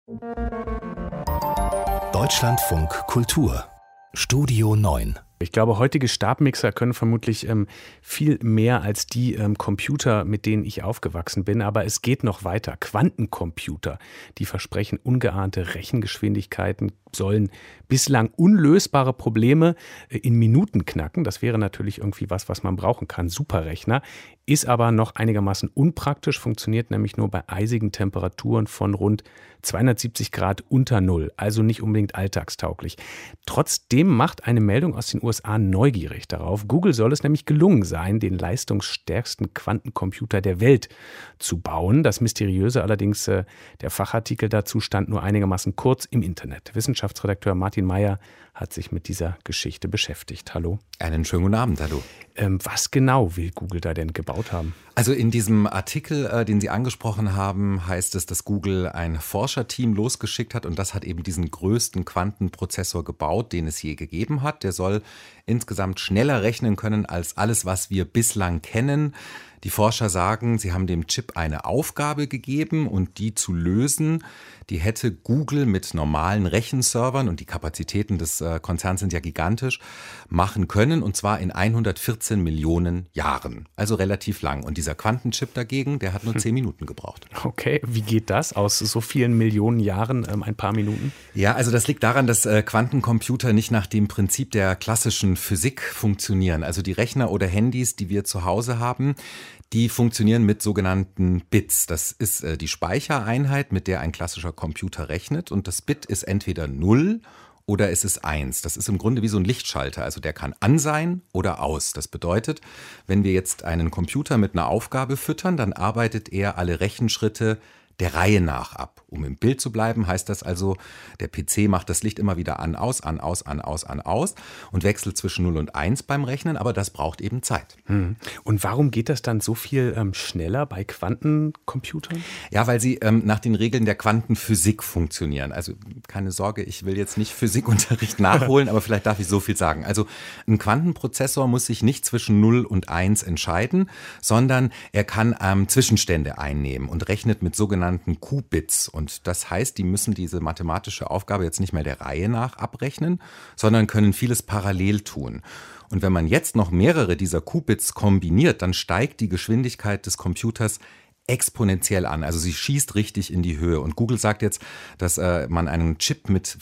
Deutschlandfunk Kultur Studio 9. Ich glaube, heutige Stabmixer können vermutlich viel mehr als die Computer, mit denen ich aufgewachsen bin. Aber es geht noch weiter. Quantencomputer, die versprechen ungeahnte Rechengeschwindigkeiten, sollen bislang unlösbare Probleme in Minuten knacken. Das wäre natürlich irgendwie was man brauchen kann. Superrechner. Ist aber noch einigermaßen unpraktisch, funktioniert nämlich nur bei eisigen Temperaturen von rund 270 Grad unter Null, also nicht unbedingt alltagstauglich. Trotzdem macht eine Meldung aus den USA neugierig darauf. Google soll es nämlich gelungen sein, den leistungsstärksten Quantencomputer der Welt zu bauen. Das Mysteriöse allerdings, der Fachartikel dazu stand nur einigermaßen kurz im Internet. Wissenschaftsredakteur Martin Meyer hat sich mit dieser Geschichte beschäftigt. Hallo. Einen schönen guten Abend, hallo. Was genau will Google da denn gebaut haben? Also in diesem Artikel, den Sie angesprochen haben, heißt es, dass Google ein Forscherteam losgeschickt hat und das hat eben diesen größten Quantenprozessor gebaut, den es je gegeben hat. Der soll insgesamt schneller rechnen können als alles, was wir bislang kennen. Die Forscher sagen, sie haben dem Chip eine Aufgabe gegeben und die zu lösen, die hätte Google mit normalen Rechenservern, und die Kapazitäten des Konzerns sind ja gigantisch, machen können, und zwar in 114 Millionen Jahren. Also relativ lang. Und dieser Quantenchip dagegen, der hat nur 10 Minuten gebraucht. Okay, wie geht das aus so vielen Millionen Jahren ein paar Minuten? Ja, also das liegt daran, dass Quantencomputer nicht nach dem Prinzip der klassischen Physik funktionieren. Also die Rechner oder Handys, die wir zu Hause haben, die funktionieren mit sogenannten Bits. Das ist die Speichereinheit, mit der ein klassischer Computer rechnet. Und das Bit ist entweder 0 oder es ist 1. Das ist im Grunde wie so ein Lichtschalter. Also der kann an sein oder aus. Das bedeutet, wenn wir jetzt einen Computer mit einer Aufgabe füttern, dann arbeitet er alle Rechenschritte der Reihe nach ab. Um im Bild zu bleiben, heißt das also, der PC macht das Licht immer wieder an, aus, an, aus, an, aus, an, aus und wechselt zwischen 0 und 1 beim Rechnen, aber das braucht eben Zeit. Und warum geht das dann so viel schneller bei Quantencomputern? Ja, weil sie nach den Regeln der Quantenphysik funktionieren. Also keine Sorge, ich will jetzt nicht Physikunterricht nachholen, aber vielleicht darf ich so viel sagen. Also ein Quantenprozessor muss sich nicht zwischen 0 und 1 entscheiden, sondern er kann Zwischenstände einnehmen und rechnet mit sogenannten Qubits. Und das heißt, die müssen diese mathematische Aufgabe jetzt nicht mehr der Reihe nach abrechnen, sondern können vieles parallel tun. Und wenn man jetzt noch mehrere dieser Qubits kombiniert, dann steigt die Geschwindigkeit des Computers exponentiell an. Also sie schießt richtig in die Höhe. Und Google sagt jetzt, dass man einen Chip mit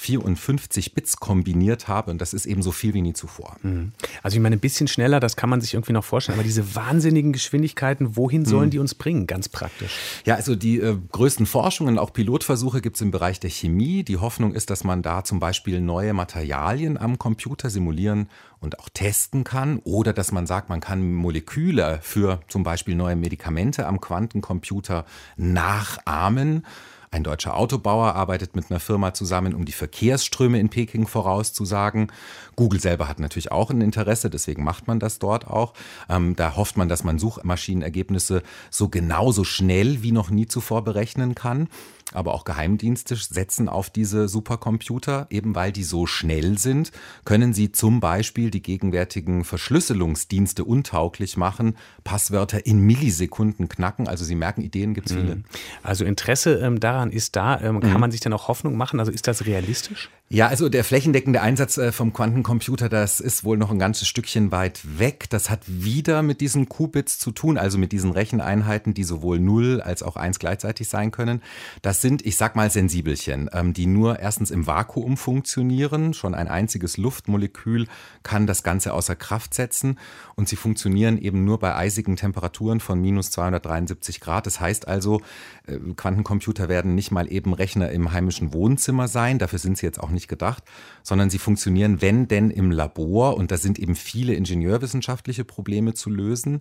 54 Bits kombiniert habe. Und das ist eben so viel wie nie zuvor. Also ich meine, ein bisschen schneller, das kann man sich irgendwie noch vorstellen. Aber diese wahnsinnigen Geschwindigkeiten, wohin sollen die uns bringen? Ganz praktisch. Ja, also die größten Forschungen, auch Pilotversuche gibt es im Bereich der Chemie. Die Hoffnung ist, dass man da zum Beispiel neue Materialien am Computer simulieren und auch testen kann. Oder dass man sagt, man kann Moleküle für zum Beispiel neue Medikamente am Quantencomputer nachahmen. Ein deutscher Autobauer arbeitet mit einer Firma zusammen, um die Verkehrsströme in Peking vorauszusagen. Google selber hat natürlich auch ein Interesse, deswegen macht man das dort auch. Da hofft man, dass man Suchmaschinenergebnisse so genau, so schnell wie noch nie zuvor berechnen kann. Aber auch Geheimdienste setzen auf diese Supercomputer, eben weil die so schnell sind, können sie zum Beispiel die gegenwärtigen Verschlüsselungsdienste untauglich machen, Passwörter in Millisekunden knacken. Also Sie merken, Ideen gibt es viele. Also Interesse daran ist da. Kann man sich dann auch Hoffnung machen? Also ist das realistisch? Ja, also der flächendeckende Einsatz vom Quantencomputer, das ist wohl noch ein ganzes Stückchen weit weg. Das hat wieder mit diesen Qubits zu tun, also mit diesen Recheneinheiten, die sowohl 0 als auch 1 gleichzeitig sein können. Das sind, ich sag mal, Sensibelchen, die nur erstens im Vakuum funktionieren. Schon ein einziges Luftmolekül kann das Ganze außer Kraft setzen. Und sie funktionieren eben nur bei eisigen Temperaturen von minus 273 Grad. Das heißt also, Quantencomputer werden nicht mal eben Rechner im heimischen Wohnzimmer sein. Dafür sind sie jetzt auch nicht gedacht, sondern sie funktionieren, wenn denn, im Labor. Und da sind eben viele ingenieurwissenschaftliche Probleme zu lösen.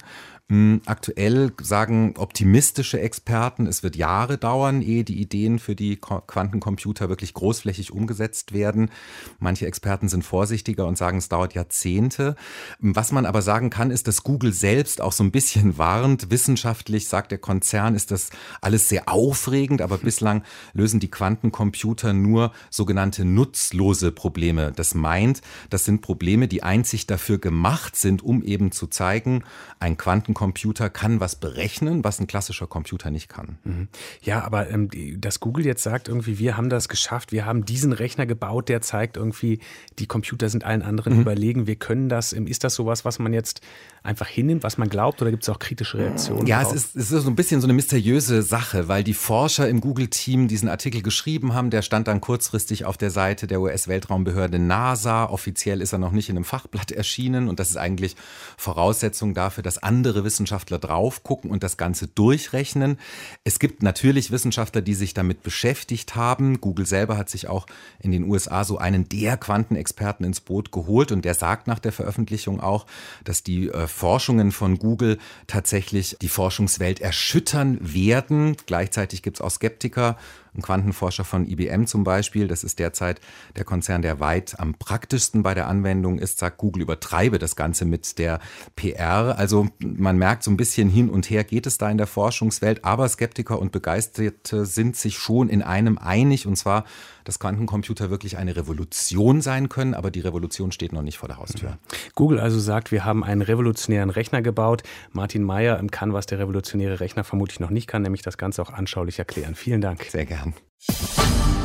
Aktuell sagen optimistische Experten, es wird Jahre dauern, ehe die Ideen für die Quantencomputer wirklich großflächig umgesetzt werden. Manche Experten sind vorsichtiger und sagen, es dauert Jahrzehnte. Was man aber sagen kann, ist, dass Google selbst auch so ein bisschen warnt. Wissenschaftlich, sagt der Konzern, ist das alles sehr aufregend, aber bislang lösen die Quantencomputer nur sogenannte Nutzerprobleme. nutzlose Probleme. Das meint, das sind Probleme, die einzig dafür gemacht sind, um eben zu zeigen, ein Quantencomputer kann was berechnen, was ein klassischer Computer nicht kann. Ja, aber dass Google jetzt sagt, irgendwie, wir haben das geschafft, wir haben diesen Rechner gebaut, der zeigt irgendwie, die Computer sind allen anderen überlegen, wir können das. Ist das sowas, was man jetzt einfach hinnimmt, was man glaubt, oder gibt es auch kritische Reaktionen? Ja, es ist so ein bisschen so eine mysteriöse Sache, weil die Forscher im Google-Team diesen Artikel geschrieben haben, der stand dann kurzfristig auf der Seite der US-Weltraumbehörde NASA. Offiziell ist er noch nicht in einem Fachblatt erschienen und das ist eigentlich Voraussetzung dafür, dass andere Wissenschaftler drauf gucken und das Ganze durchrechnen. Es gibt natürlich Wissenschaftler, die sich damit beschäftigt haben. Google selber hat sich auch in den USA so einen der Quantenexperten ins Boot geholt und der sagt nach der Veröffentlichung auch, dass die Forschungen von Google tatsächlich die Forschungswelt erschüttern werden. Gleichzeitig gibt es auch Skeptiker. Ein Quantenforscher von IBM zum Beispiel, das ist derzeit der Konzern, der weit am praktischsten bei der Anwendung ist, sagt, Google übertreibe das Ganze mit der PR. Also man merkt, so ein bisschen hin und her geht es da in der Forschungswelt, aber Skeptiker und Begeisterte sind sich schon in einem einig, und zwar, dass Quantencomputer wirklich eine Revolution sein können, aber die Revolution steht noch nicht vor der Haustür. Google also sagt, wir haben einen revolutionären Rechner gebaut. Martin Meier kann, was der revolutionäre Rechner vermutlich noch nicht kann, nämlich das Ganze auch anschaulich erklären. Vielen Dank. Sehr gern.